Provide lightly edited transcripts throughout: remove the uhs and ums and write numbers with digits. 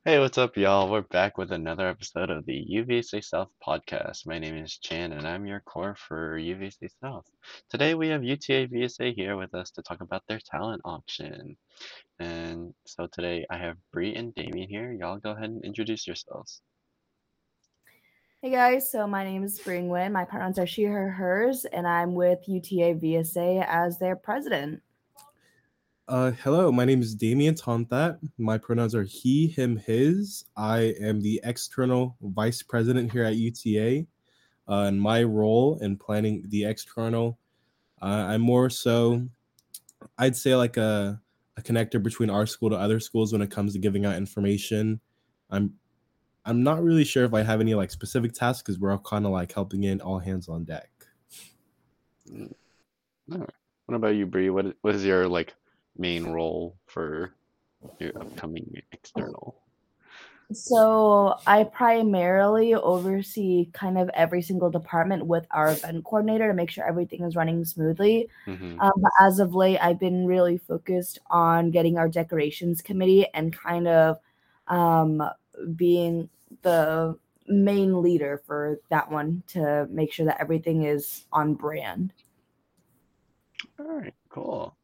Hey, what's up, y'all? We're back with another episode of the UVC South podcast. My name is Chan, and I'm your core for UVC South. Today, we have UTA VSA here with us to talk about their talent auction. And so today, I have Bree and Damien here. Y'all go ahead and introduce yourselves. Hey guys, so my name is Springwin. My pronouns are she, her, hers, and I'm with UTA VSA as their president. Hello, my name is Damien Tontat. My pronouns are he, him, his. I am the external vice president here at UTA. And my role in planning the external, I'm more so, I'd say like a connector between our school to other schools when it comes to giving out information. I'm I'm not really sure if I have any like specific tasks because we're all kind of like helping in all hands on deck. Mm, all right. What about you, Bree? What is your main role for your upcoming external? So I primarily oversee kind of every single department with our event coordinator to make sure everything is running smoothly. Mm-hmm. But as of late, I've been really focused on getting our decorations committee and kind of um, being the main leader for that one to make sure that everything is on brand. All right, cool.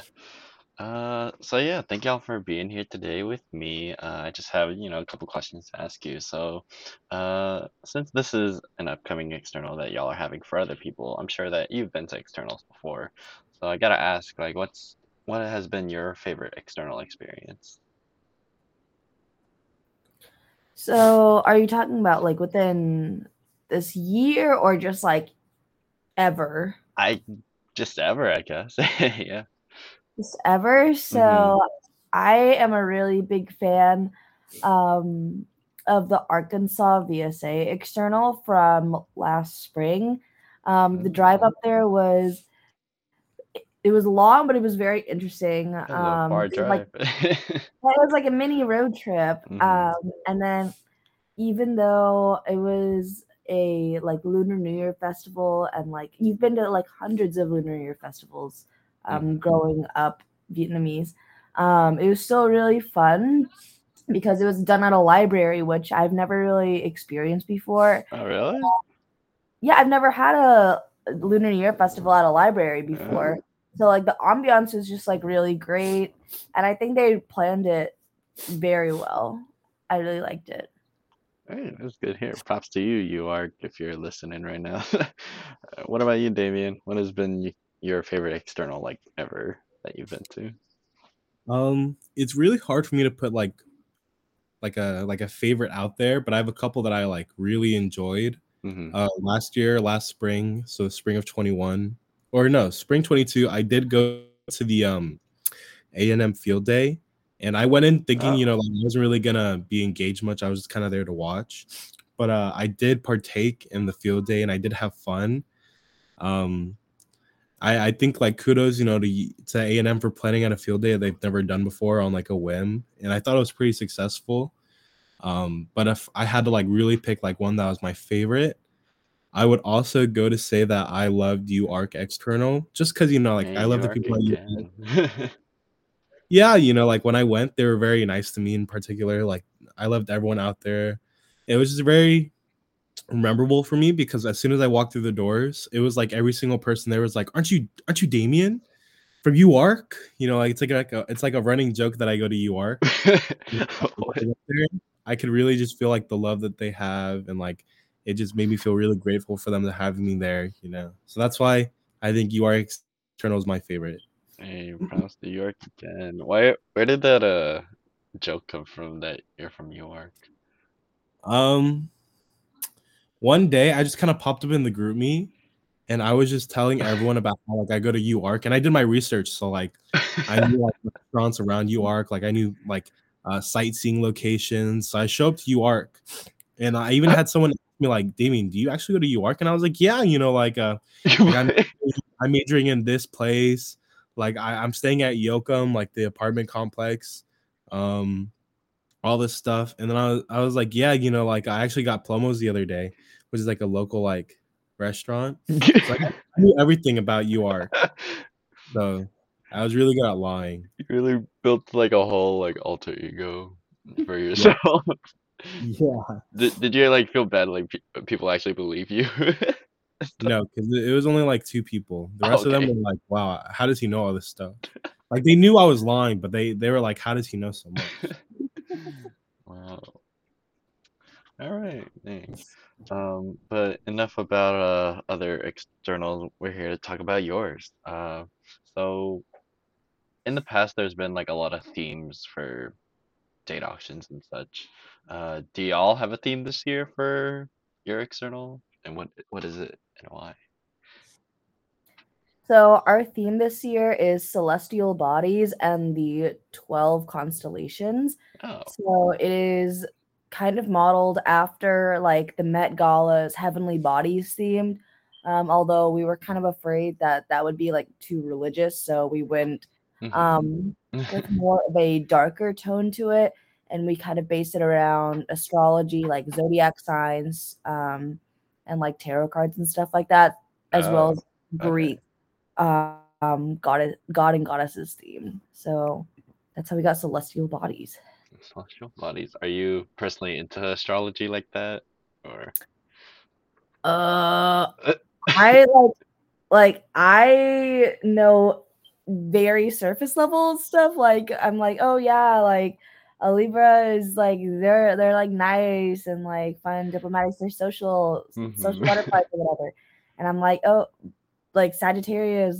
So yeah, thank y'all for being here today with me. I just have, a couple questions to ask you. So, since this is an upcoming external that y'all are having for other people, I'm sure that you've been to externals before. So I gotta ask, what has been your favorite external experience? So, are you talking about like within this year or just like ever? I just ever, I guess. Yeah. Just ever. Mm-hmm. So, I am a really big fan um, of the Arkansas VSA external from last spring. The drive up there it was long, but it was very interesting. That was a far drive. It was like a mini road trip. Mm-hmm. And then even though it was a like Lunar New Year festival and like you've been to like hundreds of Lunar New Year festivals Mm-hmm. growing up Vietnamese, it was still really fun because it was done at a library, which I've never really experienced before. Oh, really? Yeah, I've never had a Lunar New Year festival at a library Uh, before. So like the ambiance was just like really great, and I think they planned it very well. I really liked it. Hey, that's good here. Props to you, you are, if you're listening right now. What about you, Damien? What has been your favorite external ever that you've been to? It's really hard for me to put like a favorite out there, but I have a couple that I like really enjoyed. Mm-hmm. Last spring, so spring of 21, or no, spring 22, I did go to the A&M field day, and I went in thinking, Oh, like I wasn't really gonna be engaged much. I was just kind of there to watch, but I did partake in the field day, and I did have fun. Um, I think like kudos, to A&M for planning on a field day that they've never done before on like a whim, and I thought it was pretty successful. But if I had to like really pick like one that was my favorite, I would also go to say that I loved UARC external just because like hey, I love the York people at UARC. again. Yeah, like when I went, they were very nice to me in particular. Like I loved everyone out there. It was just very memorable for me because as soon as I walked through the doors, it was like every single person there was like, aren't you Damien from UARC?" Like it's like a running joke that I go to UARC. What? I could really just feel like the love that they have, and like it just made me feel really grateful for them to have me there. So that's why I think UARC external is my favorite. Hey, props to York again. Where did that joke come from that you're from York? Um, One day I just kind of popped up in the group me, and I was just telling everyone about how like I go to UARC, and I did my research, so like I knew like restaurants around UARC, like I knew like sightseeing locations. So I show up to UARC, and I even had someone ask me like, "Damien, do you actually go to UARC?" And I was like, "Yeah, like I'm majoring in this place. Like I'm staying at Yoakum, like the apartment complex, um, all this stuff." And then I was like, "Yeah, like I actually got Plomos the other day, which is like a local like restaurant." So I knew everything about UARC. So I was really good at lying. You really built like a whole alter ego. for Yeah. yourself. Yeah. Did you like feel bad like people actually believe you? No, because it was only like 2 people. The rest of them Okay. were like, "Wow, how does he know all this stuff?" Like they knew I was lying, but they were like, "How does he know so much?" Wow. All right. Dang. But enough about other externals. We're here to talk about yours. So in the past, there's been like a lot of themes for date auctions and such. Do y'all have a theme this year for your external? And what is it and why? So our theme this year is celestial bodies and the 12 constellations. Oh. So it is kind of modeled after like the Met Gala's heavenly bodies themed. Although we were kind of afraid that that would be like too religious, so we went um, with more of a darker tone to it, and we kind of based it around astrology, like zodiac signs, and like tarot cards and stuff like that, as well Oh. as Okay. Greek god and goddesses theme. So that's how we got celestial bodies. Celestial bodies. Are you personally into astrology like that, or? Uh, I like I know very surface level stuff. Like I'm like, oh yeah, like a Libra is like they're like nice and like fun, diplomatic, they're social butterflies or whatever. And I'm like, oh, like Sagittarius,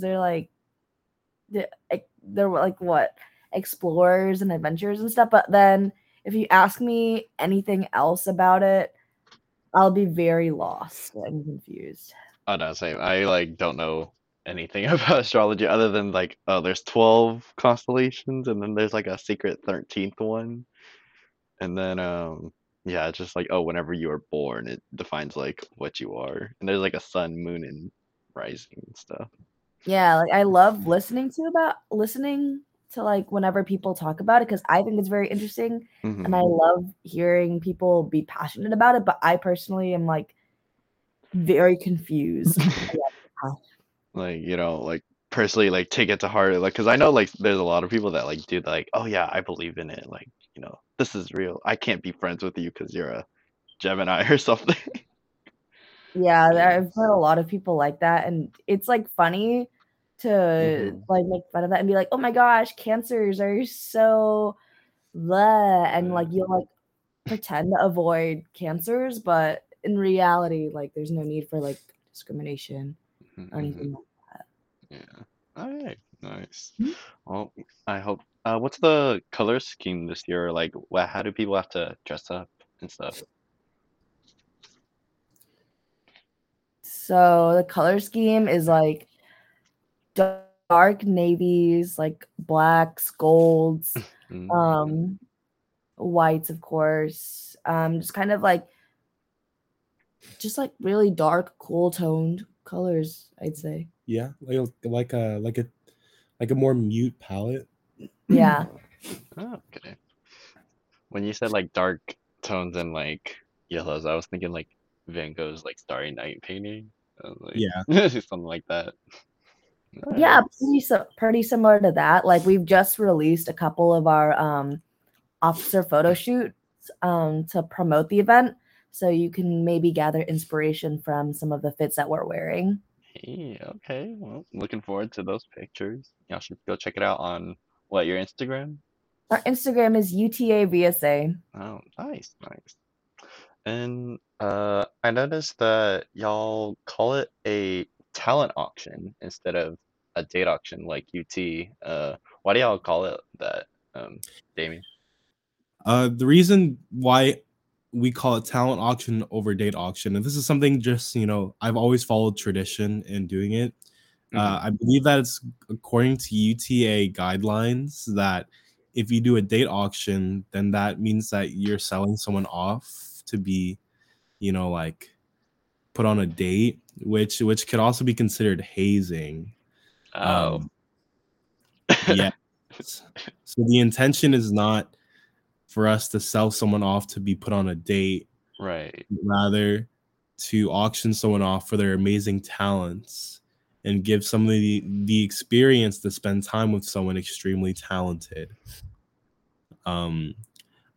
they're like what explorers and adventurers and stuff. But then if you ask me anything else about it, I'll be very lost and confused. Oh no, same. I like don't know anything about astrology other than like, oh, there's 12 constellations and then there's like a secret 13th one. And then yeah, it's just like, oh, whenever you are born, it defines like what you are. And there's like a sun, moon, and rising and stuff. Yeah, like I love listening to like whenever people talk about it because I think it's very interesting and I Hmm. love hearing people be passionate about it. But I personally am like very confused. Like, like personally like take it to heart like because I know like there's a lot of people that like do like, oh yeah, I believe in it. Like, this is real. I can't be friends with you because you're a Gemini or something. Yeah, Yeah. I've heard a lot of people like that, and it's like funny to Hmm. like make fun of that and be like, "Oh my gosh, cancers are so blah," and like you'll like pretend to avoid cancers, but in reality, like there's no need for like discrimination or Hmm. anything like that. Yeah. All right. Nice. Mhm. Well, I hope. What's the color scheme this year? Like, how do people have to dress up and stuff? So the color scheme is like dark navies, like blacks, golds, Mm. um, whites, of course. Just kind of like just like really dark, cool toned colors, I'd say. Yeah, like a more mute palette. Yeah. Oh, okay. When you said like dark tones and like yellows, I was thinking like Van Gogh's like Starry Night painting. I was Yeah. like something like that. All Yeah, right. pretty similar to that. Like we've just released a couple of our officer photo shoots to promote the event. So you can maybe gather inspiration from some of the fits that we're wearing. Hey, okay. Well, looking forward to those pictures. Y'all should go check it out on what, your Instagram? Our Instagram is UTAVSA. Oh, nice, nice. And I noticed that y'all call it a talent auction instead of a date auction like UT. Why do y'all call it that, um, Damien? The reason why we call it talent auction over date auction, and this is something just I've always followed tradition in doing it. Hmm. I believe that it's according to UTA guidelines that if you do a date auction, then that means that you're selling someone off to be, like put on a date, which could also be considered hazing. Oh. Um, yes. So the intention is not for us to sell someone off to be put on a date, Right. rather to auction someone off for their amazing talents and give somebody the experience to spend time with someone extremely talented. Um,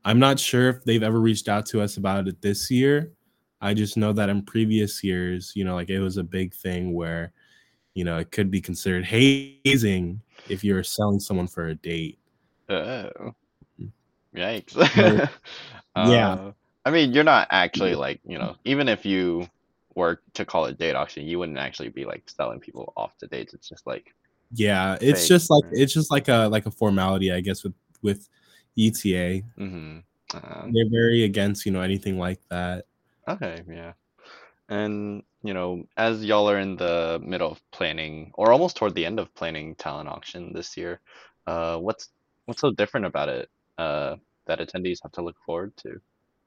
I'm not sure if they've ever reached out to us about it this year. I just know that in previous years, like it was a big thing where, it could be considered hazing if you're selling someone for a date. Oh, yikes. So, yeah, I mean, you're not actually like, even if you were to call it date auction, you wouldn't actually be like selling people off to dates. It's just like yeah, it's fake. just like a formality, I guess, with ETA. Mm-hmm. They're very against, anything like that. Okay, yeah. And, as y'all are in the middle of planning, or almost toward the end of planning talent auction this year, what's so different about it, that attendees have to look forward to?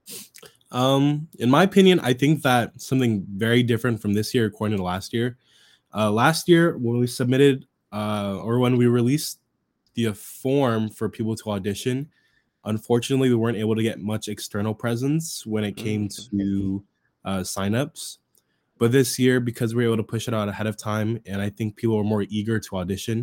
In my opinion, I think that something very different from this year according to last year. Last year, when we submitted or when we released the form for people to audition, unfortunately, we weren't able to get much external presence when it came to signups. But this year, because we were able to push it out ahead of time, and I think people were more eager to audition,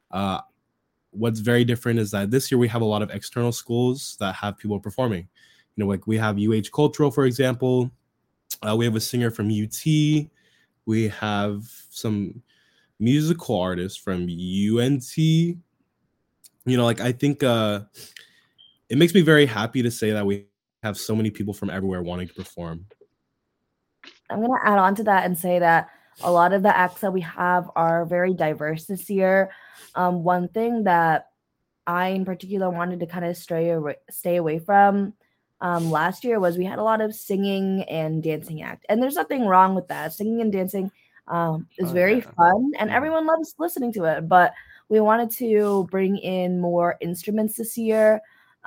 what's very different is that this year we have a lot of external schools that have people performing. Like we have UH Cultural, for example. We have a singer from UT. We have some musical artists from UNT. Like I think it makes me very happy to say that we have so many people from everywhere wanting to perform. I'm going to add on to that and say that a lot of the acts that we have are very diverse this year. One thing that I in particular wanted to kind of stay away from last year was we had a lot of singing and dancing act. And there's nothing wrong with that. Singing and dancing is very fun and everyone loves listening to it. But we wanted to bring in more instruments this year.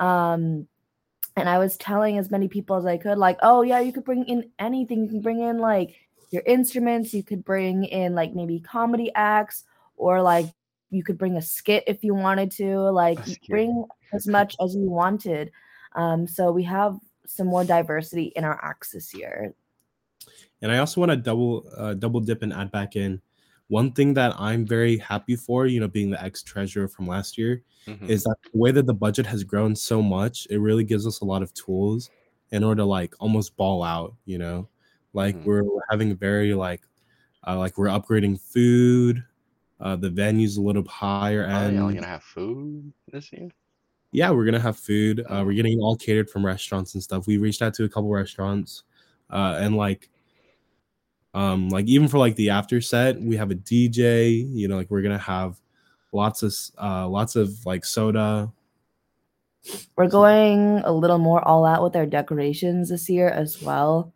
And I was telling as many people as I could, like, oh, yeah, you could bring in anything. You can bring in, like, your instruments. You could bring in, like, maybe comedy acts, or, like, you could bring a skit if you wanted to. Like, bring as much as you wanted. So we have some more diversity in our acts this year. And I also want to double dip and add back in one thing that I'm very happy for, being the ex-treasurer from last year, is that the way that the budget has grown so much, it really gives us a lot of tools in order to like almost ball out, like we're having very like we're upgrading food, the venue's a little higher end. Y'all gonna have food this year? Yeah, we're gonna have food. We're getting all catered from restaurants and stuff. We reached out to a couple restaurants, and like even for like the after set, we have a DJ. Like we're gonna have lots of like soda. We're going a little more all out with our decorations this year as well.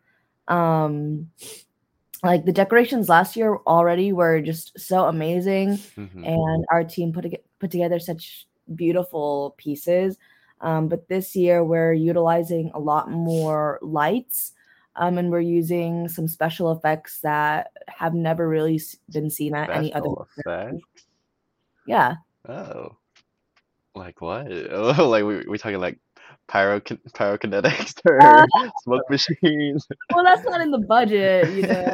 Like the decorations last year already were just so amazing, and our team put together such beautiful pieces. But this year we're utilizing a lot more lights, and we're using some special effects that have never really been seen at any other effects. Yeah. Oh, like what? Like we talking like pyrokinetics or smoke machines? Well, that's not in the budget,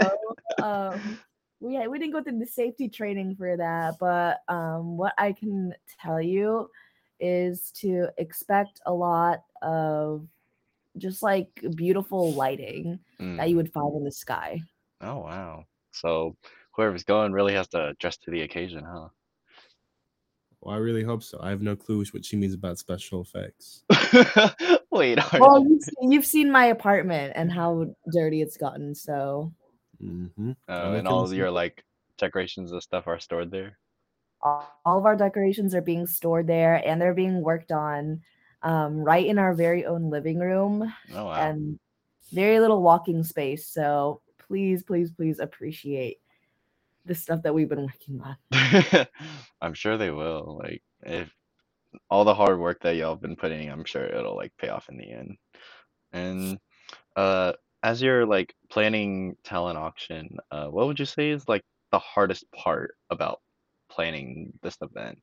we didn't go through the safety training for that, but what I can tell you is to expect a lot of just like beautiful lighting that you would find in the sky. Oh wow! So whoever's going really has to dress to the occasion, huh? Well, I really hope so. I have no clue what she means about special effects. Wait. Well, you've seen my apartment and how dirty it's gotten, so. And all of your like decorations and stuff are stored there. All of our decorations are being stored there, and they're being worked on right in our very own living room. Oh wow! And very little walking space. So please, please, please appreciate the stuff that we've been working on. I'm sure they will. Like if all the hard work that y'all have been putting in, I'm sure it'll like pay off in the end. And as you're like planning talent auction, what would you say is like the hardest part about planning this event?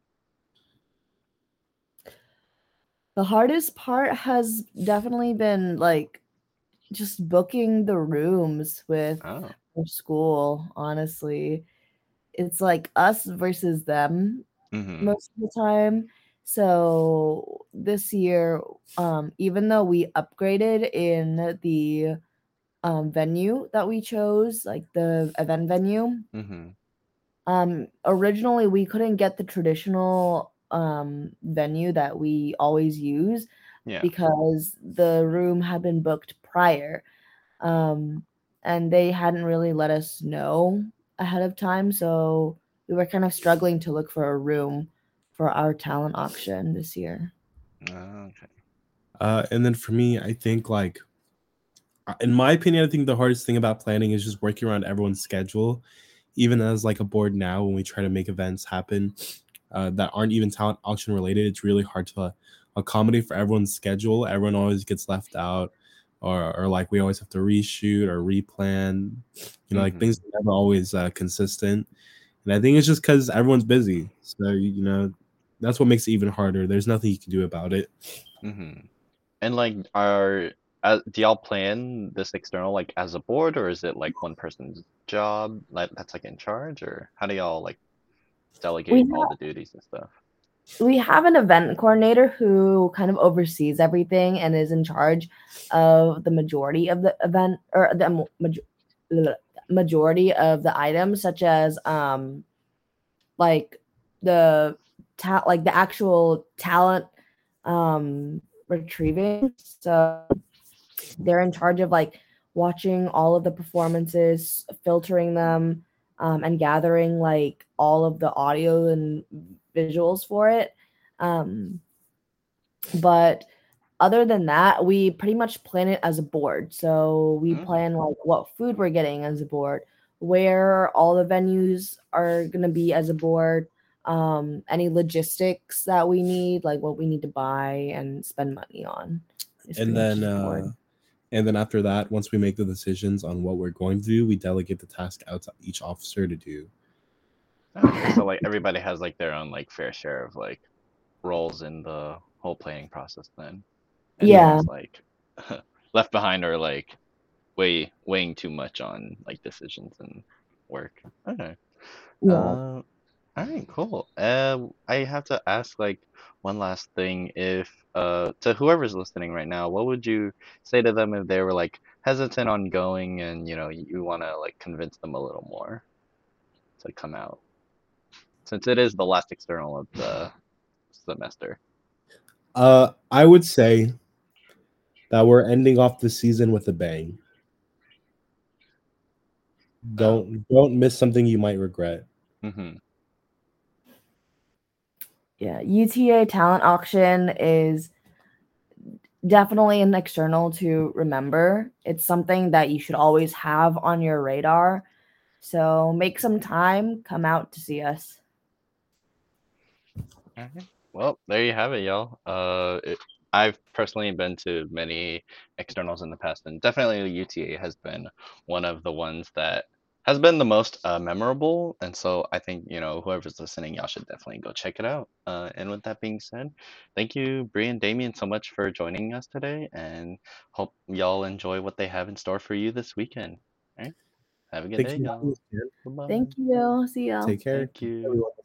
The hardest part has definitely been like just booking the rooms with our school. Honestly, it's like us versus them most of the time. So this year, even though we upgraded in the venue that we chose, like the event venue, originally we couldn't get the traditional venue that we always use Yeah. because the room had been booked prior. And they hadn't really let us know ahead of time, so we were kind of struggling to look for a room for our talent auction this year. Okay. And then for me, I think like, in my opinion, I think the hardest thing about planning is just working around everyone's schedule. Even as like a board now, when we try to make events happen that aren't even talent auction related, it's really hard to accommodate for everyone's schedule. Everyone always gets left out, or like we always have to reshoot or replan. You know, like things are never always consistent. And I think it's just because everyone's busy. So, you know, that's what makes it even harder. There's nothing you can do about it. And like, do y'all plan this external like as a board, or is it like one person's job like that's like in charge, or how do y'all like delegate all the duties and stuff? We have an event coordinator who kind of oversees everything and is in charge of the majority of the event, or the majority of the items, such as like the like the actual talent retrieving. So they're in charge of like watching all of the performances, filtering them, and gathering like all of the audio and visuals for it. But other than that, we pretty much plan it as a board. So we plan like what food we're getting as a board, where all the venues are going to be as a board, any logistics that we need, like what we need to buy and spend money on. And then after that, once we make the decisions on what we're going to do, we delegate the task out to each officer to do. Okay, so like everybody has like their own like fair share of like roles in the whole planning process then. And no one's like left behind or like weighing too much on like decisions and work. Okay. All right, cool. I have to ask like one last thing. If to whoever's listening right now, what would you say to them if they were like hesitant on going and you know you want to like convince them a little more to come out, since it is the last external of the semester? I would say that we're ending off the season with a bang. Don't miss something you might regret. Yeah, UTA talent auction is definitely an external to remember. It's something that you should always have on your radar. So make some time, come out to see us. Okay. Well, there you have it, y'all. I've personally been to many externals in the past, and definitely UTA has been one of the ones that has been the most memorable. And so I think, you know, whoever's listening, y'all should definitely go check it out. And with that being said, thank you, Bree and Damien, so much for joining us today, and hope y'all enjoy what they have in store for you this weekend. All right? Have a good day, y'all. Thank you. See y'all. Take care. Thank you.